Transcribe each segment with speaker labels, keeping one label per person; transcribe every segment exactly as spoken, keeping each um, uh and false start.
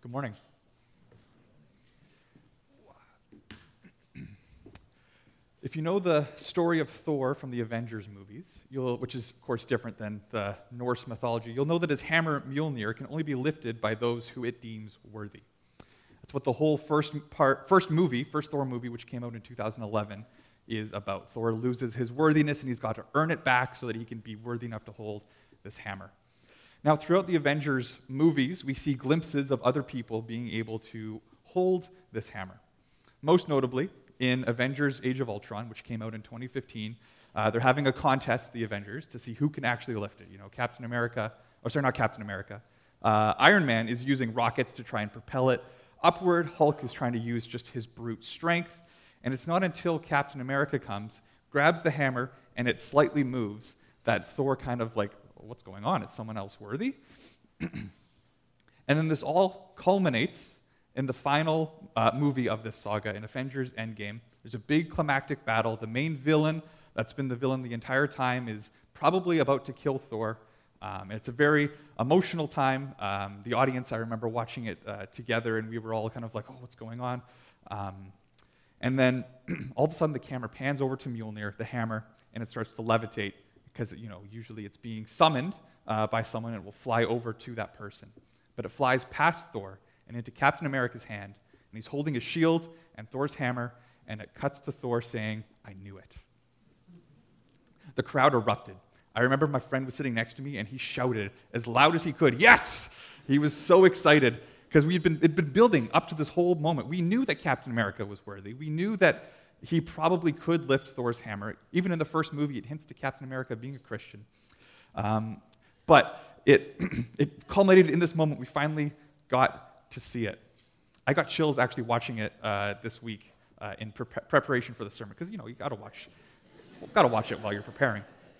Speaker 1: Good morning. If you know the story of Thor from the Avengers movies, you'll, which is, of course, different than the Norse mythology, you'll know that his hammer Mjolnir can only be lifted by those who it deems worthy. That's what the whole first part, first movie, first Thor movie, which came out in two thousand eleven, is about. Thor loses his worthiness, and he's got to earn it back so that he can be worthy enough to hold this hammer. Now, throughout the Avengers movies, we see glimpses of other people being able to hold this hammer. Most notably, in Avengers Age of Ultron, which came out in twenty fifteen, uh, they're having a contest, the Avengers, to see who can actually lift it. You know, Captain America, or sorry, not Captain America. Uh, Iron Man is using rockets to try and propel it upward. Hulk is trying to use just his brute strength. And it's not until Captain America comes, grabs the hammer, and it slightly moves, that Thor kind of like, what's going on? Is someone else worthy? And then this all culminates in the final uh, movie of this saga, in Avengers Endgame. There's a big climactic battle. The main villain, that's been the villain the entire time, is probably about to kill Thor. Um, and it's a very emotional time. Um, the audience, I remember watching it uh, together, and we were all kind of like, oh, what's going on? Um, and then all of a sudden, the camera pans over to Mjolnir, the hammer, and it starts to levitate, because you know usually it's being summoned uh, by someone, and it will fly over to that person. But it flies past Thor and into Captain America's hand, and he's holding his shield and Thor's hammer, and it cuts to Thor saying, "I knew it." The crowd erupted. I remember my friend was sitting next to me, and he shouted as loud as he could, "Yes!" He was so excited, because we'd been, it'd been building up to this whole moment. We knew that Captain America was worthy. We knew that he probably could lift Thor's hammer. Even in the first movie, it hints to Captain America being a Christian. Um, but it, it culminated in this moment. We finally got to see it. I got chills actually watching it uh, this week uh, in pre- preparation for the sermon, because you know you got to watch, got to watch it while you're preparing.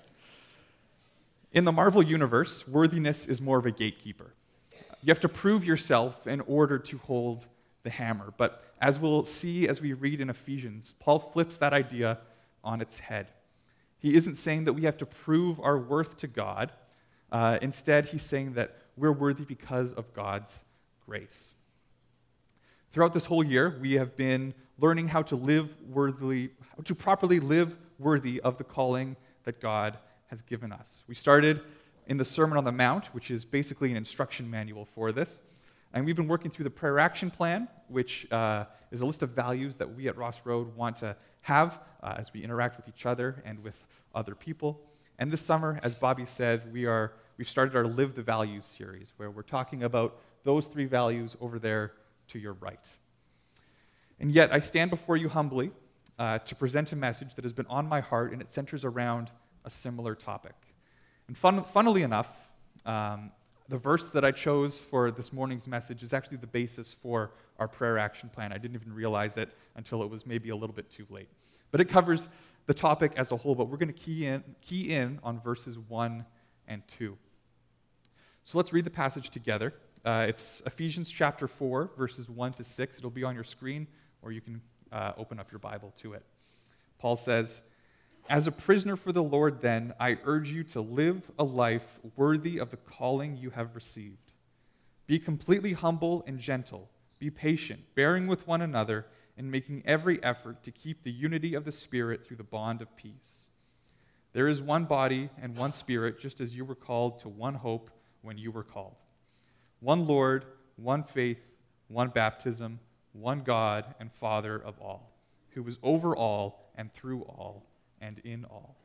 Speaker 1: In the Marvel universe, worthiness is more of a gatekeeper. You have to prove yourself in order to hold the hammer. But as we'll see as we read in Ephesians, Paul flips that idea on its head. He isn't saying that we have to prove our worth to God. Uh, instead, he's saying that we're worthy because of God's grace. Throughout this whole year, we have been learning how to live worthily, how to properly live worthy of the calling that God has given us. We started in the Sermon on the Mount, which is basically an instruction manual for this. And we've been working through the Prayer Action Plan, which uh, is a list of values that we at Ross Road want to have uh, as we interact with each other and with other people. And this summer, as Bobby said, we are, we've started our Live the Values series, where we're talking about those three values over there to your right. And yet, I stand before you humbly uh, to present a message that has been on my heart, and it centers around a similar topic. And fun, funnily enough, um, the verse that I chose for this morning's message is actually the basis for our prayer action plan. I didn't even realize it until it was maybe a little bit too late. But it covers the topic as a whole, but we're going to key in, key in on verses one and two. So let's read the passage together. Uh, it's Ephesians chapter four, verses one to six. It'll be on your screen, or you can uh, open up your Bible to it. Paul says, "As a prisoner for the Lord, then, I urge you to live a life worthy of the calling you have received. Be completely humble and gentle. Be patient, bearing with one another, and making every effort to keep the unity of the Spirit through the bond of peace. There is one body and one Spirit, just as you were called to one hope when you were called. One Lord, one faith, one baptism, one God and Father of all, who is over all and through all and in all."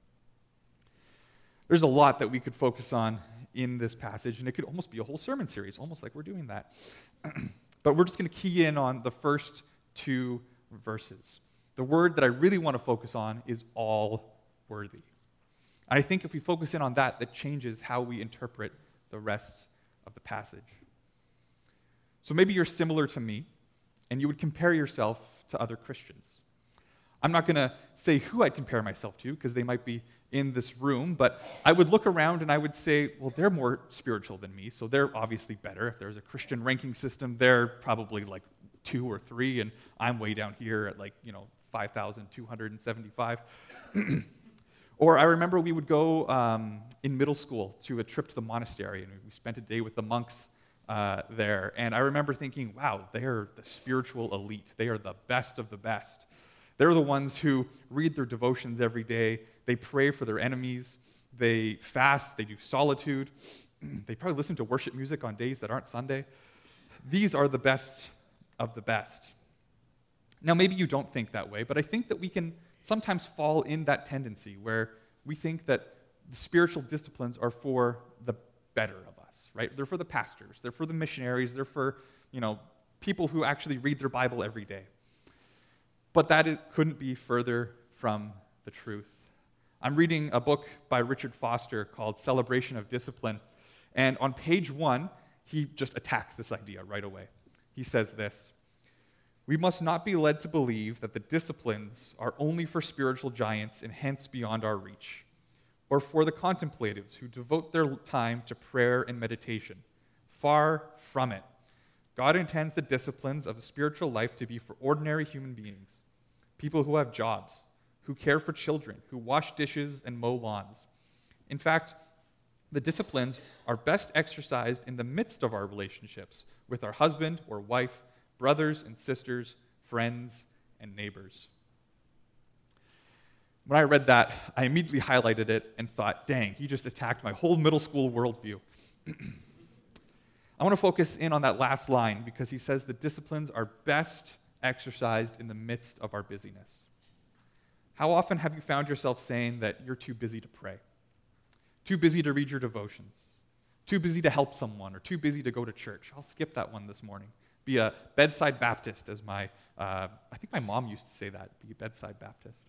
Speaker 1: There's a lot that we could focus on in this passage, and it could almost be a whole sermon series, almost like we're doing that. But we're just going to key in on the first two verses. The word that I really want to focus on is all worthy. And I think if we focus in on that, that changes how we interpret the rest of the passage. So maybe you're similar to me, and you would compare yourself to other Christians. I'm not going to say who I'd compare myself to, because they might be in this room, but I would look around and I would say, well, they're more spiritual than me, so they're obviously better. If there's a Christian ranking system, they're probably like two or three, and I'm way down here at like, you know, five thousand two hundred seventy-five. Or I remember we would go um, in middle school to a trip to the monastery, and we spent a day with the monks uh, there. And I remember thinking, wow, they're the spiritual elite. They are the best of the best. They're the ones who read their devotions every day. They pray for their enemies. They fast. They do solitude. They probably listen to worship music on days that aren't Sunday. These are the best of the best. Now, maybe you don't think that way, but I think that we can sometimes fall in that tendency where we think that the spiritual disciplines are for the better of us, right? They're for the pastors. They're for the missionaries. They're for, you know, people who actually read their Bible every day. But that is, couldn't be further from the truth. I'm reading a book by Richard Foster called Celebration of Discipline, and on page one, he just attacks this idea right away. He says this: "We must not be led to believe that the disciplines are only for spiritual giants and hence beyond our reach, or for the contemplatives who devote their time to prayer and meditation. Far from it. God intends the disciplines of a spiritual life to be for ordinary human beings, people who have jobs, who care for children, who wash dishes and mow lawns. In fact, the disciplines are best exercised in the midst of our relationships with our husband or wife, brothers and sisters, friends and neighbors." When I read that, I immediately highlighted it and thought, dang, he just attacked my whole middle school worldview. I want to focus in on that last line because he says the disciplines are best exercised in the midst of our busyness. How often have you found yourself saying that you're too busy to pray, too busy to read your devotions, too busy to help someone, or too busy to go to church? I'll skip that one this morning. Be a bedside Baptist, as my, uh, I think my mom used to say that, be a bedside Baptist.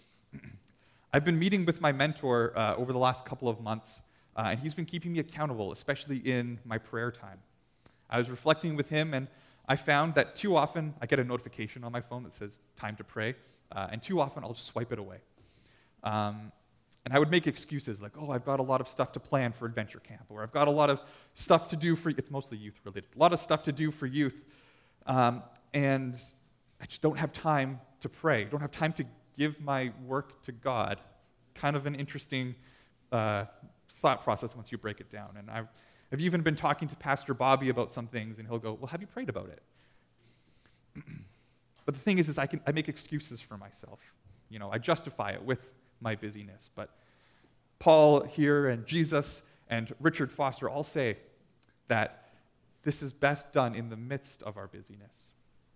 Speaker 1: I've been meeting with my mentor uh, over the last couple of months, uh, and he's been keeping me accountable, especially in my prayer time. I was reflecting with him, and I found that too often I get a notification on my phone that says time to pray, uh, and too often I'll just swipe it away. Um, and I would make excuses like, oh, I've got a lot of stuff to plan for adventure camp, or I've got a lot of stuff to do for, it's mostly youth related, a lot of stuff to do for youth, um, and I just don't have time to pray, don't have time to give my work to God. Kind of an interesting uh, thought process once you break it down. And I've, I've even been talking to Pastor Bobby about some things, and he'll go, well, have you prayed about it? But the thing is, is I, can, I make excuses for myself. You know, I justify it with my busyness. But Paul here and Jesus and Richard Foster all say that this is best done in the midst of our busyness.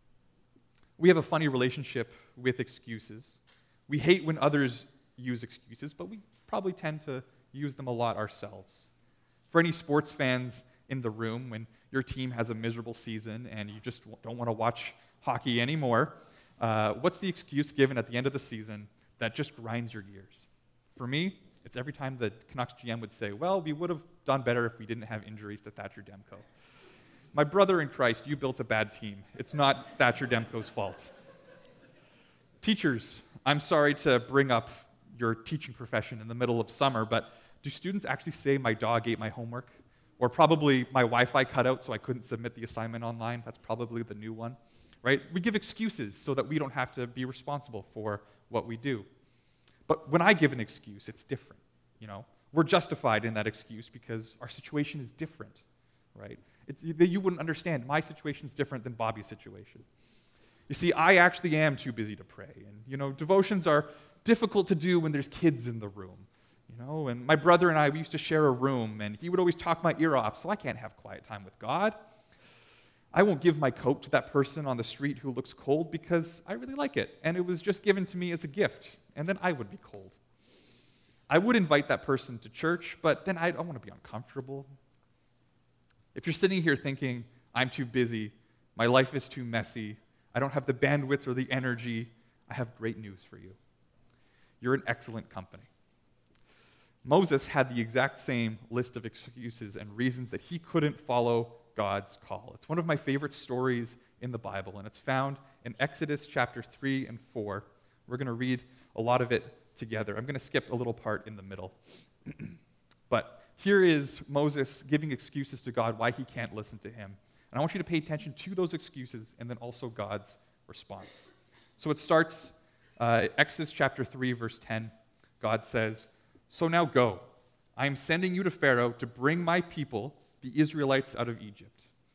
Speaker 1: We have a funny relationship with excuses. We hate when others use excuses, but we probably tend to use them a lot ourselves. For any sports fans in the room, when your team has a miserable season and you just don't want to watch hockey anymore, uh, what's the excuse given at the end of the season that just grinds your gears? For me, it's every time the Canucks G M would say, well, we would have done better if we didn't have injuries to Thatcher Demko. My brother in Christ, you built a bad team. It's not Thatcher Demko's fault. Teachers, I'm sorry to bring up your teaching profession in the middle of summer, but do students actually say my dog ate my homework? Or probably my Wi-Fi cut out so I couldn't submit the assignment online? That's probably the new one, right? We give excuses so that we don't have to be responsible for what we do. But when I give an excuse, it's different, you know? We're justified in that excuse because our situation is different, right? It's, you wouldn't understand. My situation is different than Bobby's situation. You see, I actually am too busy to pray. And, you know, devotions are difficult to do when there's kids in the room. You know, and my brother and I, we used to share a room, and he would always talk my ear off, so I can't have quiet time with God. I won't give my coat to that person on the street who looks cold because I really like it, and it was just given to me as a gift, and then I would be cold. I would invite that person to church, but then I don't want to be uncomfortable. If you're sitting here thinking, I'm too busy, my life is too messy, I don't have the bandwidth or the energy, I have great news for you. You're in excellent company. Moses had the exact same list of excuses and reasons that he couldn't follow God's call. It's one of my favorite stories in the Bible, and it's found in Exodus chapter three and four. We're going to read a lot of it together. I'm going to skip a little part in the middle. But here is Moses giving excuses to God why he can't listen to him. And I want you to pay attention to those excuses and then also God's response. So it starts, uh, Exodus chapter three, verse ten. God says, "So now go. I am sending you to Pharaoh to bring my people, the Israelites, out of Egypt.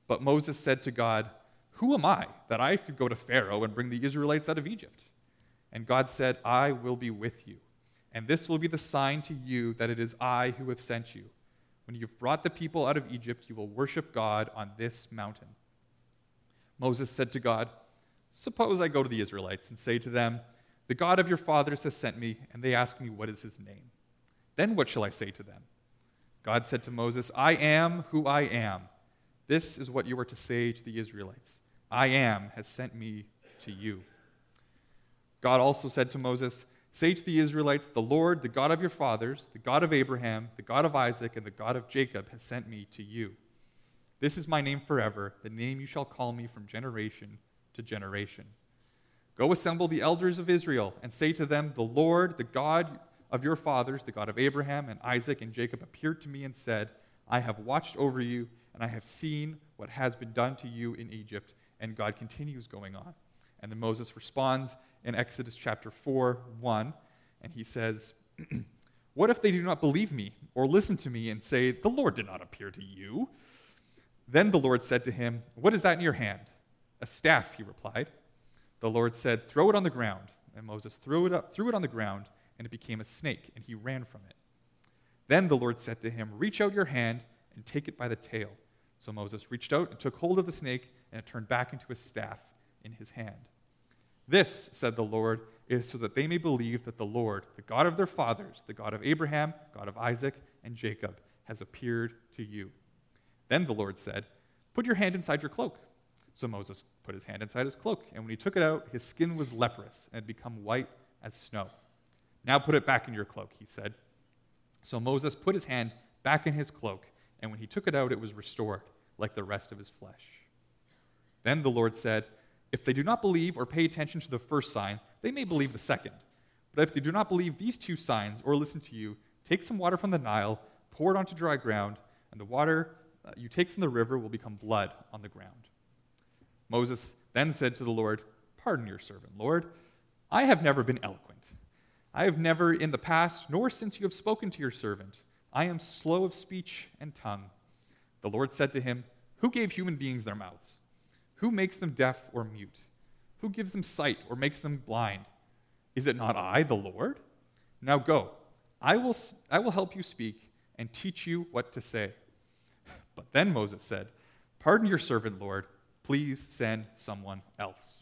Speaker 1: But Moses said to God, "Who am I that I could go to Pharaoh and bring the Israelites out of Egypt?" And God said, "I will be with you, and this will be the sign to you that it is I who have sent you. When you have brought the people out of Egypt, you will worship God on this mountain." Moses said to God, "Suppose I go to the Israelites and say to them, 'The God of your fathers has sent me,' and they ask me, 'What is his name?' Then what shall I say to them?" God said to Moses, "I am who I am. This is what you are to say to the Israelites. 'I am has sent me to you.'" God also said to Moses, "Say to the Israelites, 'The Lord, the God of your fathers, the God of Abraham, the God of Isaac, and the God of Jacob has sent me to you. This is my name forever, the name you shall call me from generation to generation. Go assemble the elders of Israel and say to them, 'The Lord, the God of your fathers, the God of Abraham and Isaac and Jacob, appeared to me and said, I have watched over you, and I have seen what has been done to you in Egypt.'" And God continues going on. And then Moses responds in Exodus chapter four, one, and he says, "What if they do not believe me or listen to me and say, 'The Lord did not appear to you'?" Then the Lord said to him, "What is that in your hand?" "A staff," he replied. The Lord said, "Throw it on the ground." And Moses threw it up, threw it on the ground, and it became a snake, and he ran from it. Then the Lord said to him, "Reach out your hand and take it by the tail." So Moses reached out and took hold of the snake, and it turned back into a staff in his hand. "This," said the Lord, "is so that they may believe that the Lord, the God of their fathers, the God of Abraham, God of Isaac, and Jacob, has appeared to you." Then the Lord said, "Put your hand inside your cloak." So Moses put his hand inside his cloak, and when he took it out, his skin was leprous and had become white as snow. "Now put it back in your cloak," he said. So Moses put his hand back in his cloak, and when he took it out, it was restored, like the rest of his flesh. Then the Lord said, "If they do not believe or pay attention to the first sign, they may believe the second. But if they do not believe these two signs or listen to you, take some water from the Nile, pour it onto dry ground, and the water uh, you take from the river will become blood on the ground." Moses then said to the Lord, "Pardon your servant, Lord. I have never been eloquent. I have never in the past, nor since you have spoken to your servant. I am slow of speech and tongue." The Lord said to him, "Who gave human beings their mouths? Who makes them deaf or mute? Who gives them sight or makes them blind? Is it not I, the Lord? Now go. I will, I will help you speak and teach you what to say." But then Moses said, "Pardon your servant, Lord. Please send someone else."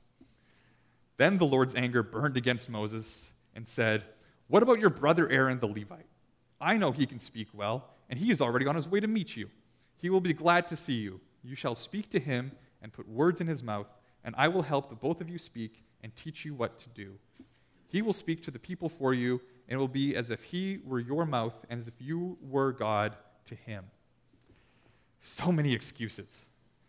Speaker 1: Then the Lord's anger burned against Moses and said, "What about your brother Aaron the Levite? I know he can speak well, and he is already on his way to meet you. He will be glad to see you. You shall speak to him and put words in his mouth, and I will help the both of you speak and teach you what to do. He will speak to the people for you, and it will be as if he were your mouth and as if you were God to him." So many excuses.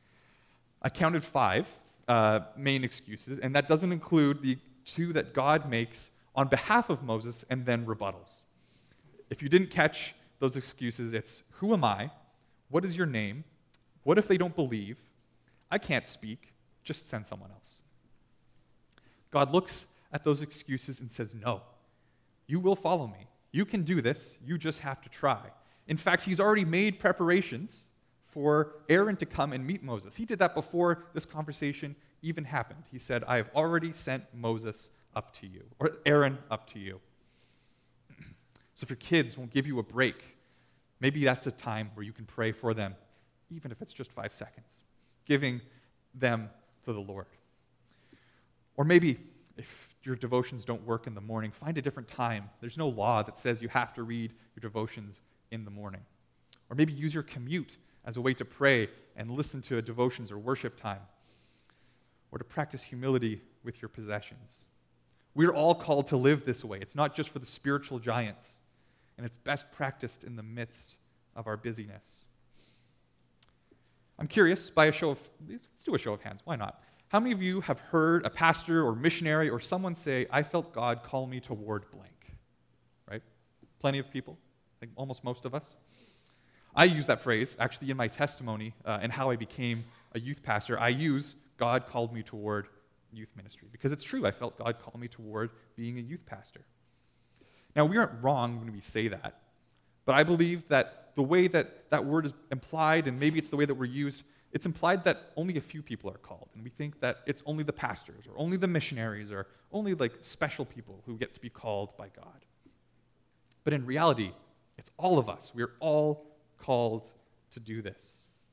Speaker 1: I counted five uh, main excuses, and that doesn't include the two that God makes on behalf of Moses and then rebuttals. If you didn't catch those excuses, it's, "Who am I? What is your name? What if they don't believe? I can't speak. Just send someone else." God looks at those excuses and says, "No, you will follow me. You can do this. You just have to try." In fact, he's already made preparations for Aaron to come and meet Moses. He did that before this conversation even happened. He said, "I have already sent Moses up to you," or Aaron up to you. So if your kids won't give you a break, maybe that's a time where you can pray for them, even if it's just five seconds, giving them to the Lord. Or maybe if your devotions don't work in the morning, find a different time. There's no law that says you have to read your devotions in the morning. Or maybe use your commute as a way to pray and listen to a devotions or worship time. Or to practice humility with your possessions. We're all called to live this way. It's not just for the spiritual giants, and it's best practiced in the midst of our busyness. I'm curious, by a show of, let's do a show of hands, why not? How many of you have heard a pastor or missionary or someone say, "I felt God call me toward blank"? Right? Plenty of people. I think almost most of us. I use that phrase, actually, in my testimony uh, and how I became a youth pastor. I use "God called me toward youth ministry" because it's true. I felt God call me toward being a youth pastor. Now, we aren't wrong when we say that, but I believe that the way that that word is implied, and maybe it's the way that we're used, it's implied that only a few people are called, and we think that it's only the pastors or only the missionaries or only like special people who get to be called by God. But in reality, it's all of us. We are all called to do this.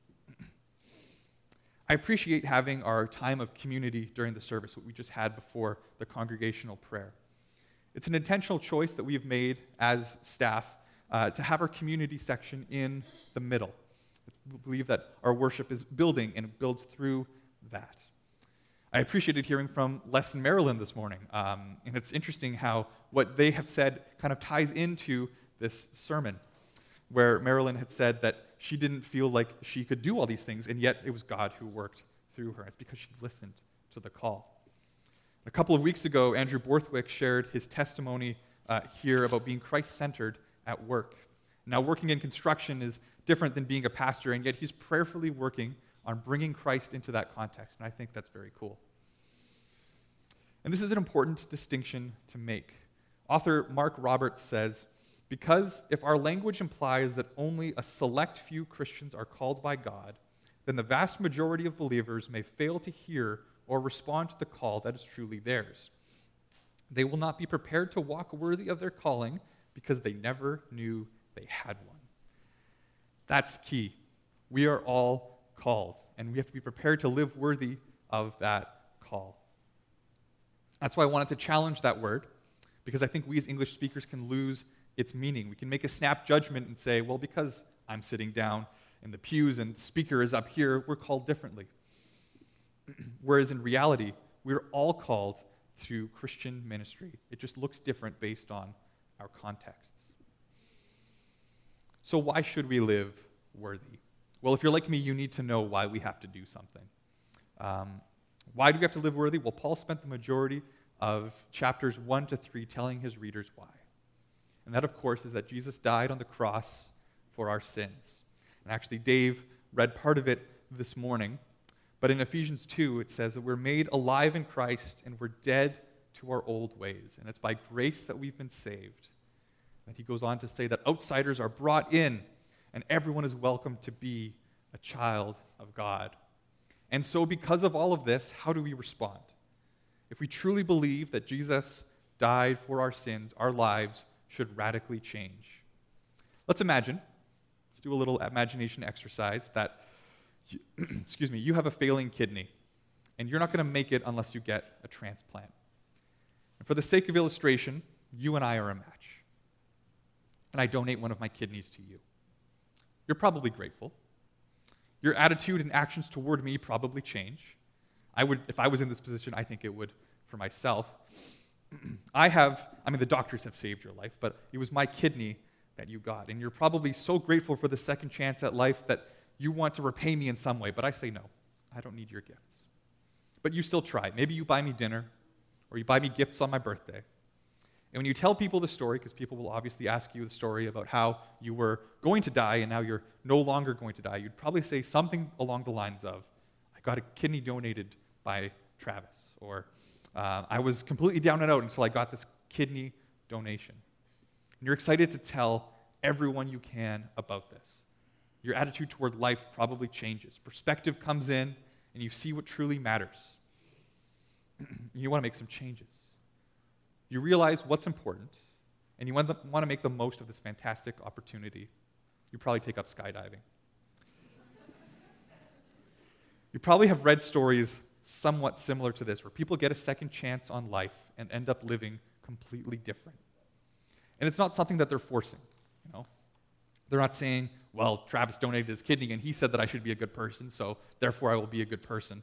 Speaker 1: I appreciate having our time of community during the service, what we just had before the congregational prayer. It's an intentional choice that we have made as staff uh, to have our community section in the middle. We believe that our worship is building and it builds through that. I appreciated hearing from Les and Marilyn this morning, um, and it's interesting how what they have said kind of ties into this sermon, where Marilyn had said that she didn't feel like she could do all these things, and yet it was God who worked through her. It's because she listened to the call. A couple of weeks ago, Andrew Borthwick shared his testimony uh, here about being Christ-centered at work. Now, working in construction is different than being a pastor, and yet he's prayerfully working on bringing Christ into that context, and I think that's very cool. And this is an important distinction to make. Author Mark Roberts says, because if our language implies that only a select few Christians are called by God, then the vast majority of believers may fail to hear or respond to the call that is truly theirs. They will not be prepared to walk worthy of their calling because they never knew they had one. That's key. We are all called, and we have to be prepared to live worthy of that call. That's why I wanted to challenge that word, because I think we as English speakers can lose its meaning. We can make a snap judgment and say, well, because I'm sitting down in the pews and the speaker is up here, we're called differently. Whereas in reality, we're all called to Christian ministry. It just looks different based on our contexts. So why should we live worthy? Well, if you're like me, you need to know why we have to do something. Um, why do we have to live worthy? Well, Paul spent the majority of chapters one to three telling his readers why. And that, of course, is that Jesus died on the cross for our sins. And actually, Dave read part of it this morning. But in Ephesians two, it says that we're made alive in Christ and we're dead to our old ways. And it's by grace that we've been saved. And he goes on to say that outsiders are brought in and everyone is welcome to be a child of God. And so because of all of this, how do we respond? If we truly believe that Jesus died for our sins, our lives should radically change. Let's imagine, let's do a little imagination exercise that, you, excuse me, you have a failing kidney, and you're not going to make it unless you get a transplant. And for the sake of illustration, you and I are a match, and I donate one of my kidneys to you. You're probably grateful. Your attitude and actions toward me probably change. I would, if I was in this position, I think it would for myself. I have, I mean, the doctors have saved your life, but it was my kidney that you got. And you're probably so grateful for the second chance at life that you want to repay me in some way. But I say no, I don't need your gifts. But you still try. Maybe you buy me dinner, or you buy me gifts on my birthday. And when you tell people the story, because people will obviously ask you the story about how you were going to die and now you're no longer going to die, you'd probably say something along the lines of, I got a kidney donated by Travis, or Uh, I was completely down and out until I got this kidney donation. And you're excited to tell everyone you can about this. Your attitude toward life probably changes. Perspective comes in, and you see what truly matters. You want to make some changes. You realize what's important, and you want to, want to make the most of this fantastic opportunity. You probably take up skydiving. You probably have read stories somewhat similar to this, where people get a second chance on life and end up living completely different. And it's not something that they're forcing, you know? They're not saying, well, Travis donated his kidney and he said that I should be a good person, so therefore I will be a good person.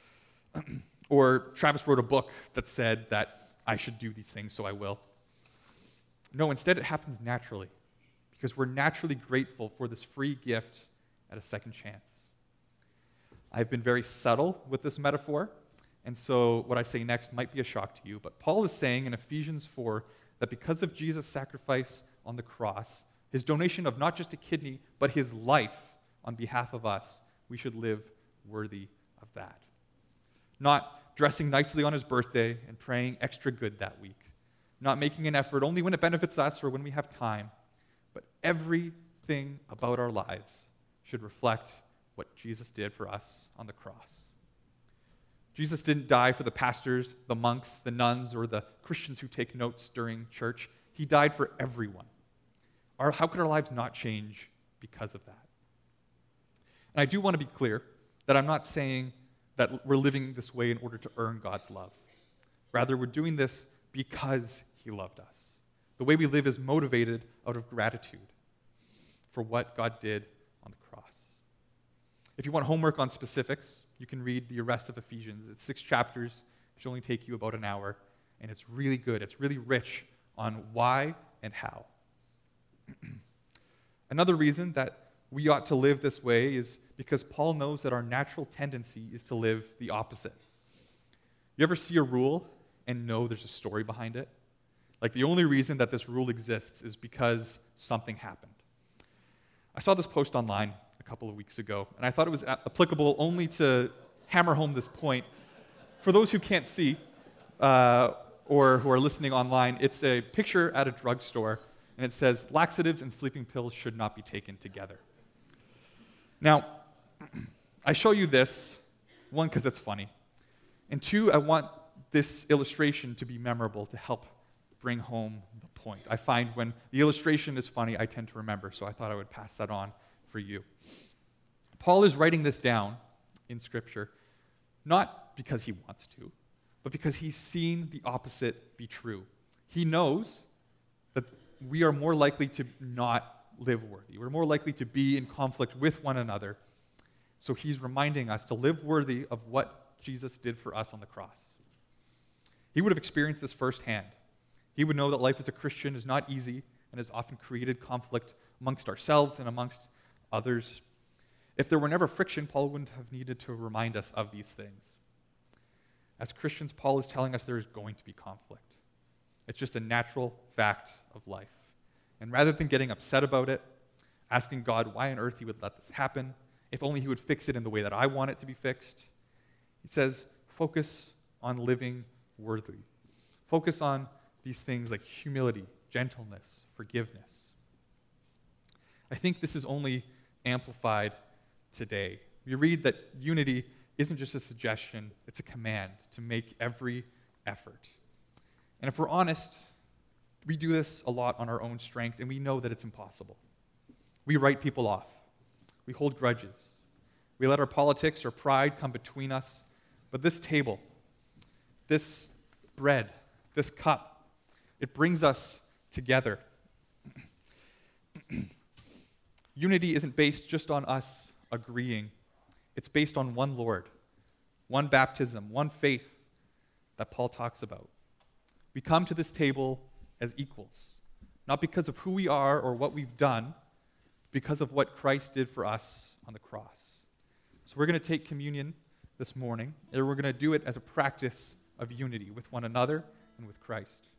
Speaker 1: Or Travis wrote a book that said that I should do these things, so I will. No, instead it happens naturally, because we're naturally grateful for this free gift at a second chance. I've been very subtle with this metaphor, and so what I say next might be a shock to you, but Paul is saying in Ephesians four that because of Jesus' sacrifice on the cross, his donation of not just a kidney, but his life on behalf of us, we should live worthy of that. Not dressing nicely on his birthday and praying extra good that week. Not making an effort only when it benefits us or when we have time, but everything about our lives should reflect what Jesus did for us on the cross. Jesus didn't die for the pastors, the monks, the nuns, or the Christians who take notes during church. He died for everyone. Our, how could our lives not change because of that? And I do want to be clear that I'm not saying that we're living this way in order to earn God's love. Rather, we're doing this because he loved us. The way we live is motivated out of gratitude for what God did on the cross. If you want homework on specifics, you can read the rest of Ephesians. It's six chapters. It should only take you about an hour. And it's really good. It's really rich on why and how. Another reason that we ought to live this way is because Paul knows that our natural tendency is to live the opposite. You ever see a rule and know there's a story behind it? Like the only reason that this rule exists is because something happened. I saw this post online a couple of weeks ago, and I thought it was a- applicable only to hammer home this point. For those who can't see uh, or who are listening online, it's a picture at a drugstore, and it says, laxatives and sleeping pills should not be taken together. Now, I show you this, one, because it's funny, and two, I want this illustration to be memorable to help bring home the point. I find when the illustration is funny, I tend to remember, so I thought I would pass that on for you. Paul is writing this down in Scripture, not because he wants to, but because he's seen the opposite be true. He knows that we are more likely to not live worthy. We're more likely to be in conflict with one another. So he's reminding us to live worthy of what Jesus did for us on the cross. He would have experienced this firsthand. He would know that life as a Christian is not easy and has often created conflict amongst ourselves and amongst others. If there were never friction, Paul wouldn't have needed to remind us of these things. As Christians, Paul is telling us there is going to be conflict. It's just a natural fact of life. And rather than getting upset about it, asking God why on earth he would let this happen, if only he would fix it in the way that I want it to be fixed, he says, focus on living worthily. Focus on these things like humility, gentleness, forgiveness. I think this is only amplified today. We read that unity isn't just a suggestion, it's a command to make every effort. And if we're honest, we do this a lot on our own strength, and we know that it's impossible. We write people off. We hold grudges. We let our politics or pride come between us. But this table, this bread, this cup, it brings us together. Unity isn't based just on us agreeing. It's based on one Lord, one baptism, one faith that Paul talks about. We come to this table as equals, not because of who we are or what we've done, but because of what Christ did for us on the cross. So we're going to take communion this morning, and we're going to do it as a practice of unity with one another and with Christ.